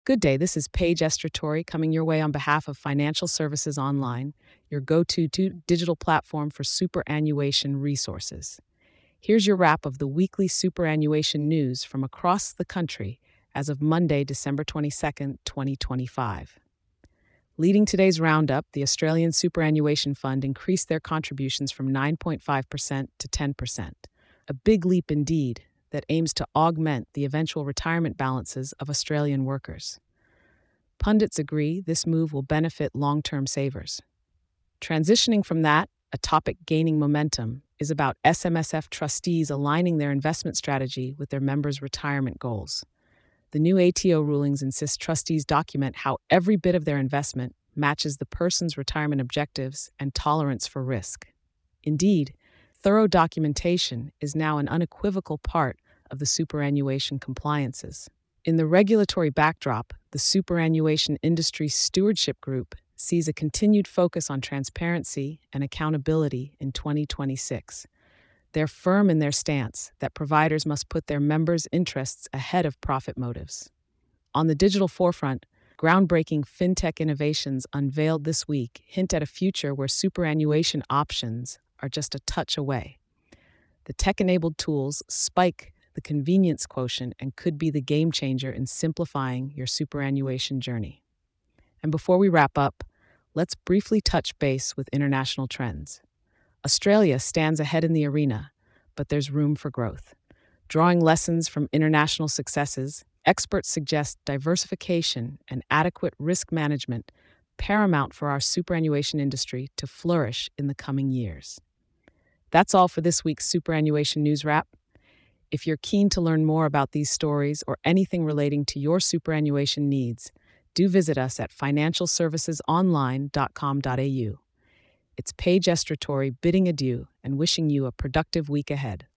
Good day. This is Paige Estratori coming your way on behalf of Financial Services Online, your go to digital platform for superannuation resources. Here's your wrap of the weekly superannuation news from across the country as of Monday, December 22nd, 2025. Leading today's roundup, the Australian Superannuation Fund increased their contributions from 9.5% to 10%, a big leap indeed that aims to augment the eventual retirement balances of Australian workers. Pundits agree this move will benefit long term savers. Transitioning from that, a topic gaining momentum is about SMSF trustees aligning their investment strategy with their members' retirement goals. The new ATO rulings insist trustees document how every bit of their investment matches the person's retirement objectives and tolerance for risk. Indeed, thorough documentation is now an unequivocal part of the superannuation compliances. In the regulatory backdrop, the Superannuation Industry Stewardship Group sees a continued focus on transparency and accountability in 2026. They're firm in their stance that providers must put their members' interests ahead of profit motives. On the digital forefront, groundbreaking fintech innovations unveiled this week hint at a future where superannuation options are just a touch away. The tech-enabled tools spike the convenience quotient and could be the game changer in simplifying your superannuation journey. And before we wrap up, let's briefly touch base with international trends. Australia stands ahead in the arena, but there's room for growth. Drawing lessons from international successes, experts suggest diversification and adequate risk management paramount for our superannuation industry to flourish in the coming years. That's all for this week's Superannuation News Wrap. If you're keen to learn more about these stories or anything relating to your superannuation needs, do visit us at financialservicesonline.com.au. It's Paige Estratori bidding adieu and wishing you a productive week ahead.